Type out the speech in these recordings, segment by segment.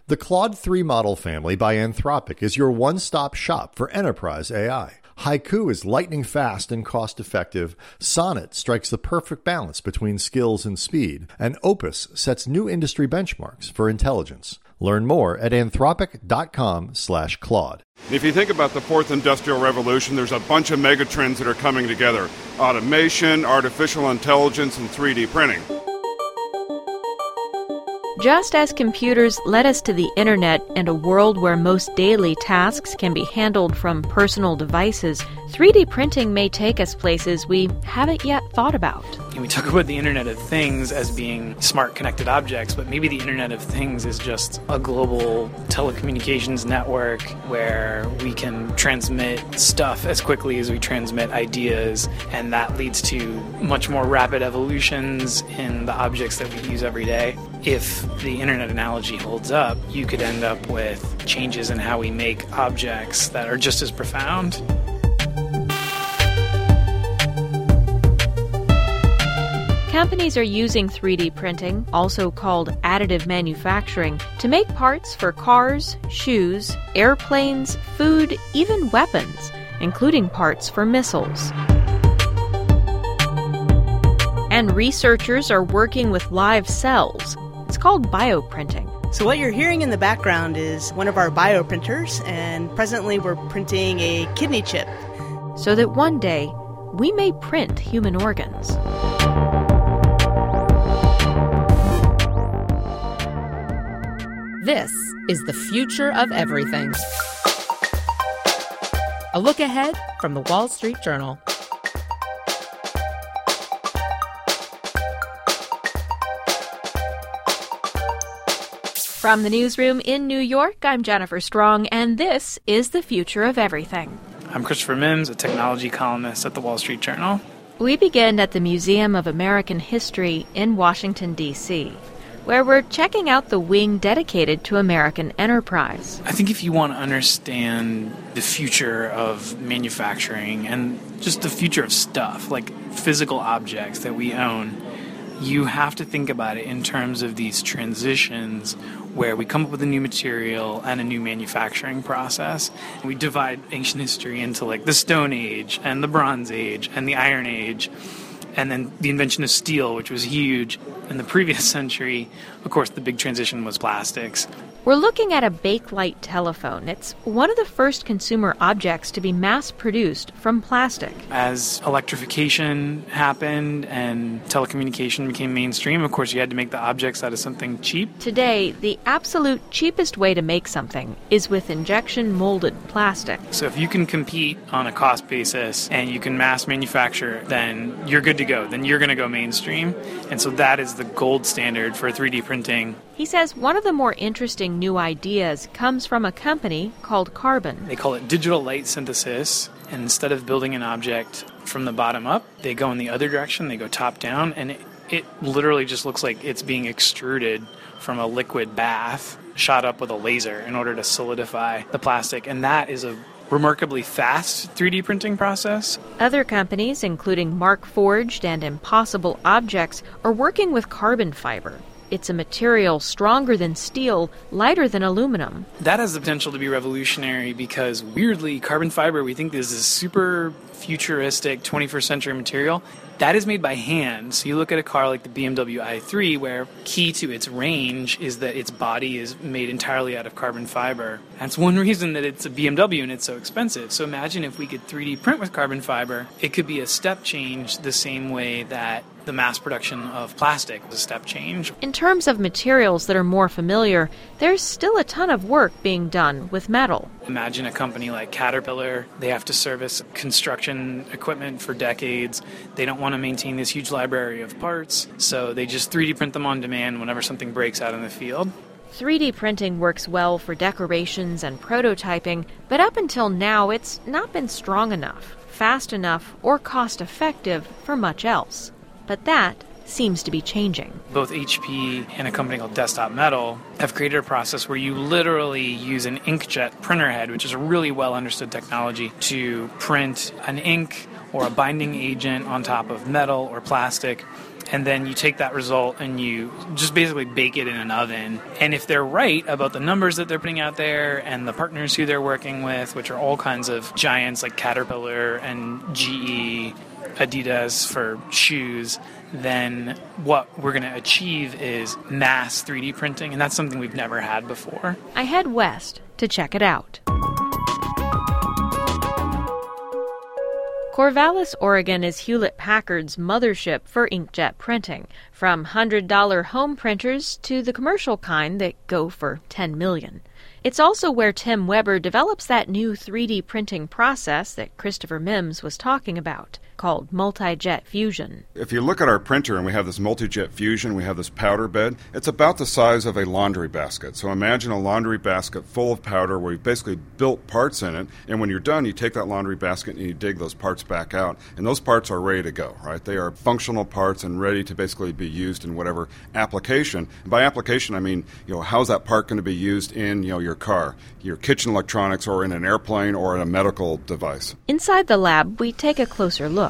The Claude 3 model family by Anthropic is your one-stop shop for enterprise AI. Haiku is lightning fast and cost-effective, Sonnet strikes the perfect balance between skills and speed, and Opus sets new industry benchmarks for intelligence. Learn more at anthropic.com/Claude. If you think about the fourth industrial revolution, there's a bunch of megatrends that are coming together. Automation, artificial intelligence, and 3D printing. Just as computers led us to the internet and a world where most daily tasks can be handled from personal devices, 3D printing may take us places we haven't yet thought about. And we talk about the Internet of Things as being smart connected objects, but maybe the Internet of Things is just a global telecommunications network where we can transmit stuff as quickly as we transmit ideas, and that leads to much more rapid evolutions in the objects that we use every day. If the internet analogy holds up, you could end up with changes in how we make objects that are just as profound. Companies are using 3D printing, also called additive manufacturing, to make parts for cars, shoes, airplanes, food, even weapons, including parts for missiles. And researchers are working with live cells. It's called bioprinting. So what you're hearing in the background is one of our bioprinters, and presently we're printing a kidney chip. So that one day, we may print human organs. This is the future of everything. A look ahead from the Wall Street Journal. From the newsroom in New York, I'm Jennifer Strong, and this is the future of everything. I'm Christopher Mims, a technology columnist at the Wall Street Journal. We begin at the Museum of American History in Washington, D.C., where we're checking out the wing dedicated to American enterprise. I think if you want to understand the future of manufacturing and just the future of stuff, like physical objects that we own, you have to think about it in terms of these transitions where we come up with a new material and a new manufacturing process. We divide ancient history into like the Stone Age and the Bronze Age and the Iron Age, and then the invention of steel, which was huge. In the previous century, of course, the big transition was plastics. We're looking at a Bakelite telephone. It's one of the first consumer objects to be mass-produced from plastic. As electrification happened and telecommunication became mainstream, of course, you had to make the objects out of something cheap. Today, the absolute cheapest way to make something is with injection-molded plastic. So if you can compete on a cost basis and you can mass manufacture, then you're good to go. Then you're going to go mainstream. And so that is the gold standard for 3D printing. He says one of the more interesting new ideas comes from a company called Carbon. They call it digital light synthesis, and instead of building an object from the bottom up, they go in the other direction, they go top down, and it literally just looks like it's being extruded from a liquid bath, shot up with a laser in order to solidify the plastic, and that is a remarkably fast 3D printing process. Other companies, including Markforged and Impossible Objects, are working with carbon fiber. It's a material stronger than steel, lighter than aluminum. That has the potential to be revolutionary because, weirdly, carbon fiber, we think this is a super futuristic 21st century material. That is made by hand. So you look at a car like the BMW i3, where key to its range is that its body is made entirely out of carbon fiber. That's one reason that it's a BMW and it's so expensive. So imagine if we could 3D print with carbon fiber, it could be a step change the same way that the mass production of plastic was a step change. In terms of materials that are more familiar, there's still a ton of work being done with metal. Imagine a company like Caterpillar. They have to service construction equipment for decades. They don't want to maintain this huge library of parts, so they just 3D print them on demand whenever something breaks out in the field. 3D printing works well for decorations and prototyping, but up until now it's not been strong enough, fast enough, or cost-effective for much else. But that seems to be changing. Both HP and a company called Desktop Metal have created a process where you literally use an inkjet printer head, which is a really well understood technology, to print an ink or a binding agent on top of metal or plastic. And then you take that result and you just basically bake it in an oven. And if they're right about the numbers that they're putting out there and the partners who they're working with, which are all kinds of giants like Caterpillar and GE, Adidas for shoes, then what we're going to achieve is mass 3D printing, and that's something we've never had before. I head west to check it out. Corvallis, Oregon is Hewlett-Packard's mothership for inkjet printing, from $100 home printers to the commercial kind that go for $10 million. It's also where Tim Weber develops that new 3D printing process that Christopher Mims was talking about, called multi-jet fusion. If you look at our printer and we have this multi-jet fusion, we have this powder bed, it's about the size of a laundry basket. So imagine a laundry basket full of powder where you've basically built parts in it, and when you're done, you take that laundry basket and you dig those parts back out, and those parts are ready to go, right? They are functional parts and ready to basically be used in whatever application. And by application, I mean, how's that part going to be used in, your car, your kitchen electronics, or in an airplane, or in a medical device. Inside the lab, we take a closer look.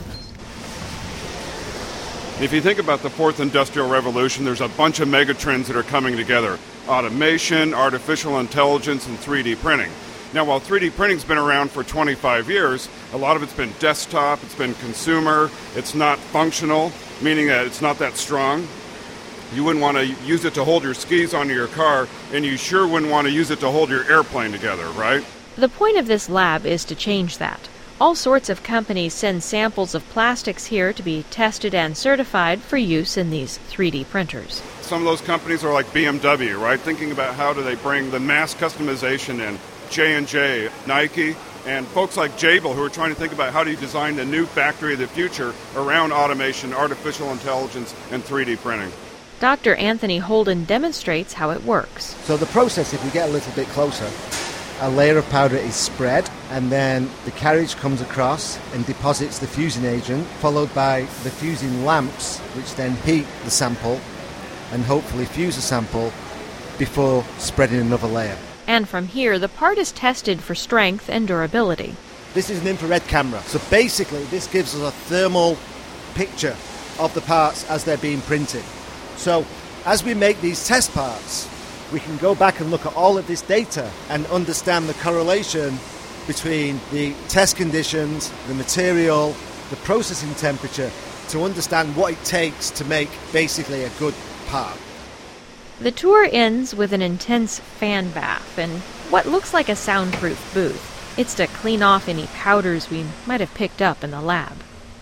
If you think about the fourth industrial revolution, there's a bunch of megatrends that are coming together. Automation, artificial intelligence, and 3D printing. Now, while 3D printing's been around for 25 years, a lot of it's been desktop, it's been consumer, it's not functional, meaning that it's not that strong. You wouldn't want to use it to hold your skis onto your car, and you sure wouldn't want to use it to hold your airplane together, right? The point of this lab is to change that. All sorts of companies send samples of plastics here to be tested and certified for use in these 3D printers. Some of those companies are like BMW, right? Thinking about how do they bring the mass customization in. J&J, Nike, and folks like Jabil who are trying to think about how do you design the new factory of the future around automation, artificial intelligence, and 3D printing. Dr. Anthony Holden demonstrates how it works. So the process, if we get a little bit closer, a layer of powder is spread, and then the carriage comes across and deposits the fusing agent, followed by the fusing lamps, which then heat the sample and hopefully fuse the sample before spreading another layer. And from here, the part is tested for strength and durability. This is an infrared camera, so basically this gives us a thermal picture of the parts as they're being printed. So as we make these test parts, we can go back and look at all of this data and understand the correlation between the test conditions, the material, the processing temperature, to understand what it takes to make basically a good part. The tour ends with an intense fan bath and what looks like a soundproof booth. It's to clean off any powders we might have picked up in the lab.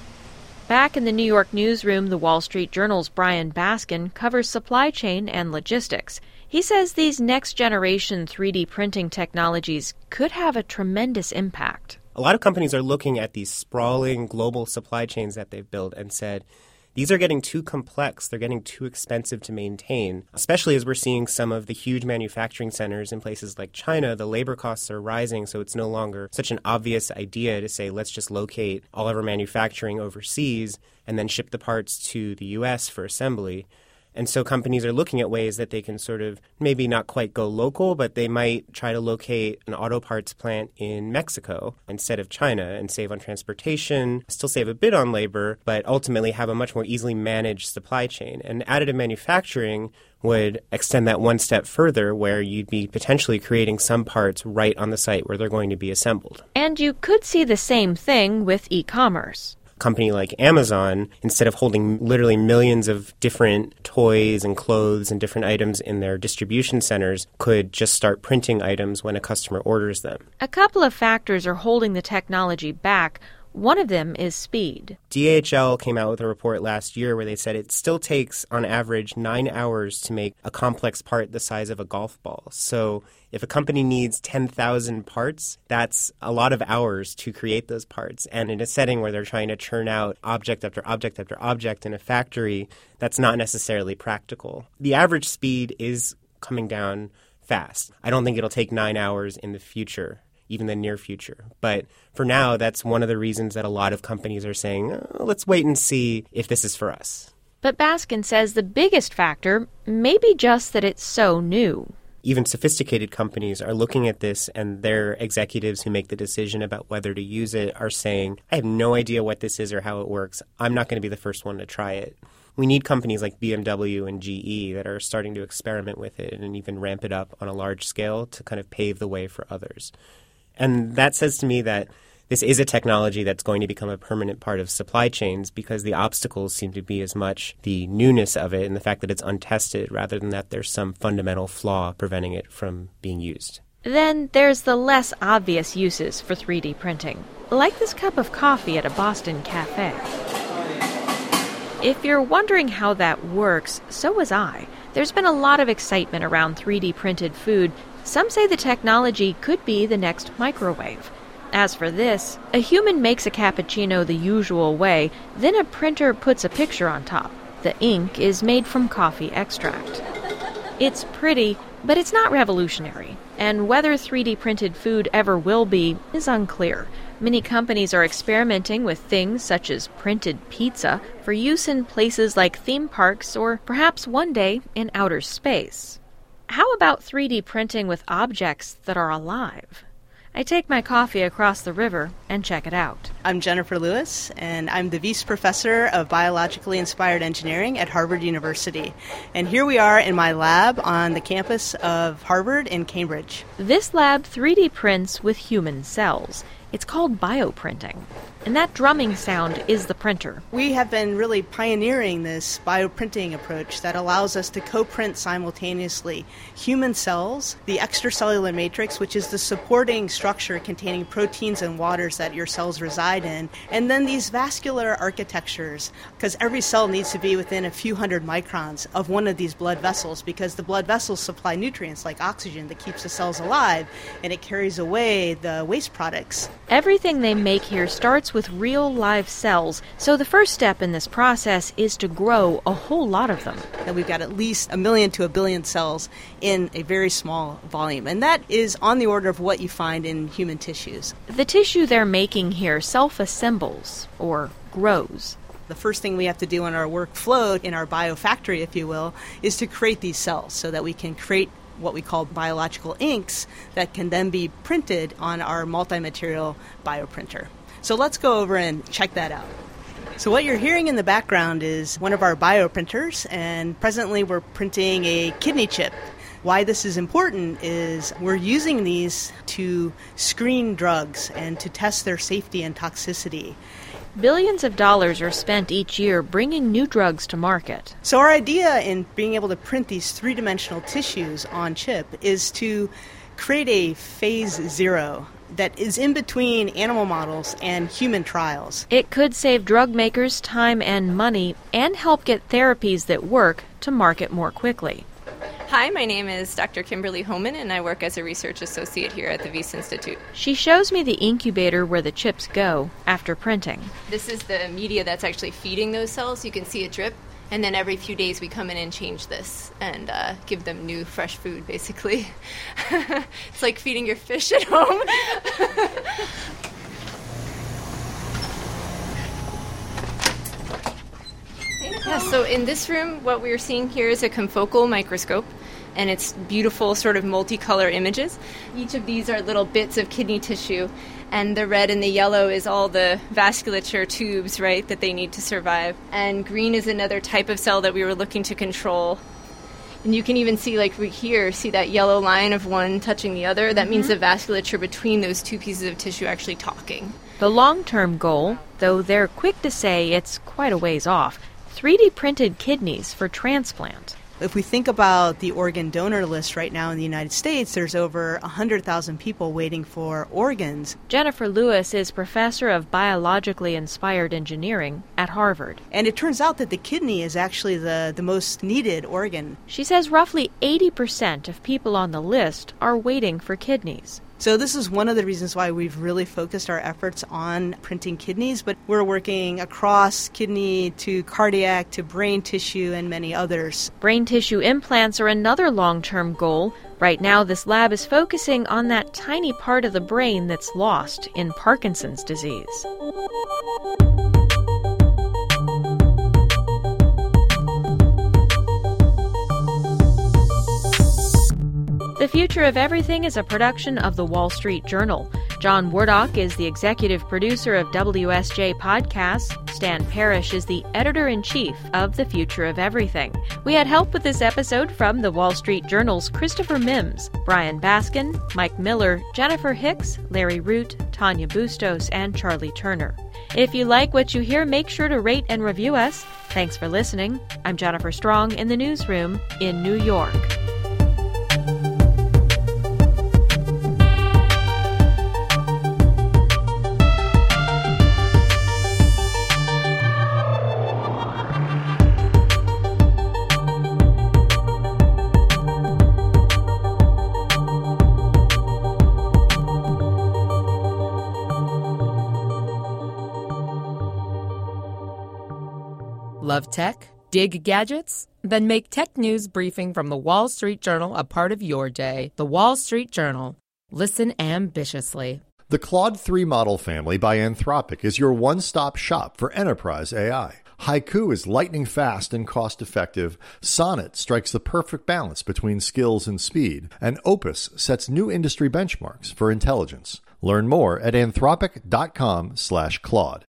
Back in the New York newsroom, the Wall Street Journal's Brian Baskin covers supply chain and logistics. He says these next-generation 3D printing technologies could have a tremendous impact. A lot of companies are looking at these sprawling global supply chains that they've built and said, these are getting too complex, they're getting too expensive to maintain, especially as we're seeing some of the huge manufacturing centers in places like China. The labor costs are rising, so it's no longer such an obvious idea to say, let's just locate all of our manufacturing overseas and then ship the parts to the U.S. for assembly. And so companies are looking at ways that they can sort of maybe not quite go local, but they might try to locate an auto parts plant in Mexico instead of China and save on transportation, still save a bit on labor, but ultimately have a much more easily managed supply chain. And additive manufacturing would extend that one step further, where you'd be potentially creating some parts right on the site where they're going to be assembled. And you could see the same thing with e-commerce. Company like Amazon, instead of holding literally millions of different toys and clothes and different items in their distribution centers, could just start printing items when a customer orders them. A couple of factors are holding the technology back. One of them is speed. DHL came out with a report last year where they said it still takes, on average, 9 hours to make a complex part the size of a golf ball. So if a company needs 10,000 parts, that's a lot of hours to create those parts. And in a setting where they're trying to churn out object after object after object in a factory, that's not necessarily practical. The average speed is coming down fast. I don't think it'll take 9 hours in the future, even the near future. But for now, that's one of the reasons that a lot of companies are saying, let's wait and see if this is for us. But Baskin says the biggest factor may be just that it's so new. Even sophisticated companies are looking at this, and their executives who make the decision about whether to use it are saying, I have no idea what this is or how it works. I'm not going to be the first one to try it. We need companies like BMW and GE that are starting to experiment with it and even ramp it up on a large scale to kind of pave the way for others. And that says to me that this is a technology that's going to become a permanent part of supply chains because the obstacles seem to be as much the newness of it and the fact that it's untested rather than that there's some fundamental flaw preventing it from being used. Then there's the less obvious uses for 3D printing, like this cup of coffee at a Boston cafe. If you're wondering how that works, so was I. There's been a lot of excitement around 3D printed food. Some say the technology could be the next microwave. As for this, a human makes a cappuccino the usual way, then a printer puts a picture on top. The ink is made from coffee extract. It's pretty, but it's not revolutionary, and whether 3D printed food ever will be is unclear. Many companies are experimenting with things such as printed pizza for use in places like theme parks or perhaps one day in outer space. How about 3D printing with objects that are alive? I take my coffee across the river and check it out. I'm Jennifer Lewis, and I'm the Vice Professor of Biologically Inspired Engineering at Harvard University. And here we are in my lab on the campus of Harvard in Cambridge. This lab 3D prints with human cells. It's called bioprinting. And that drumming sound is the printer. We have been really pioneering this bioprinting approach that allows us to co-print simultaneously human cells, the extracellular matrix, which is the supporting structure containing proteins and waters that your cells reside in, and then these vascular architectures, because every cell needs to be within a few hundred microns of one of these blood vessels, because the blood vessels supply nutrients like oxygen that keeps the cells alive, and it carries away the waste products. Everything they make here starts with real live cells, so the first step in this process is to grow a whole lot of them. And we've got at least 1 million to 1 billion cells in a very small volume, and that is on the order of what you find in human tissues. The tissue they're making here self-assembles, or grows. The first thing we have to do in our workflow, in our biofactory, if you will, is to create these cells so that we can create what we call biological inks that can then be printed on our multi-material bioprinter. So let's go over and check that out. So what you're hearing in the background is one of our bioprinters, and presently we're printing a kidney chip. Why this is important is we're using these to screen drugs and to test their safety and toxicity. Billions of dollars are spent each year bringing new drugs to market. So our idea in being able to print these three-dimensional tissues on chip is to create a phase zero that is in between animal models and human trials. It could save drug makers time and money and help get therapies that work to market more quickly. Hi, my name is Dr. Kimberly Homan, and I work as a research associate here at the Wyss Institute. She shows me the incubator where the chips go after printing. This is the media that's actually feeding those cells. You can see it drip, and then every few days we come in and change this and give them new, fresh food, basically. It's like feeding your fish at home. Yeah, so in this room, what we're seeing here is a confocal microscope, and it's beautiful sort of multicolor images. Each of these are little bits of kidney tissue, and the red and the yellow is all the vasculature tubes, right, that they need to survive. And green is another type of cell that we were looking to control. And you can even see, like right here, see that yellow line of one touching the other? That means the vasculature between those two pieces of tissue actually talking. The long-term goal, though they're quick to say it's quite a ways off, 3D printed kidneys for transplant. If we think about the organ donor list right now in the United States, there's over 100,000 people waiting for organs. Jennifer Lewis is professor of biologically inspired engineering at Harvard. And it turns out that the kidney is actually the most needed organ. She says roughly 80% of people on the list are waiting for kidneys. So this is one of the reasons why we've really focused our efforts on printing kidneys, but we're working across kidney to cardiac to brain tissue and many others. Brain tissue implants are another long-term goal. Right now, this lab is focusing on that tiny part of the brain that's lost in Parkinson's disease. The Future of Everything is a production of The Wall Street Journal. John Wardock is the executive producer of WSJ Podcasts. Stan Parrish is the editor-in-chief of The Future of Everything. We had help with this episode from the Wall Street Journal's Christopher Mims, Brian Baskin, Mike Miller, Jennifer Hicks, Larry Root, Tanya Bustos, and Charlie Turner. If you like what you hear, make sure to rate and review us. Thanks for listening. I'm Jennifer Strong in the newsroom in New York. Love tech? Dig gadgets? Then make tech news briefing from the Wall Street Journal a part of your day. The Wall Street Journal. Listen ambitiously. The Claude 3 model family by Anthropic is your one-stop shop for enterprise AI. Haiku is lightning fast and cost-effective. Sonnet strikes the perfect balance between skills and speed. And Opus sets new industry benchmarks for intelligence. Learn more at anthropic.com/Claude.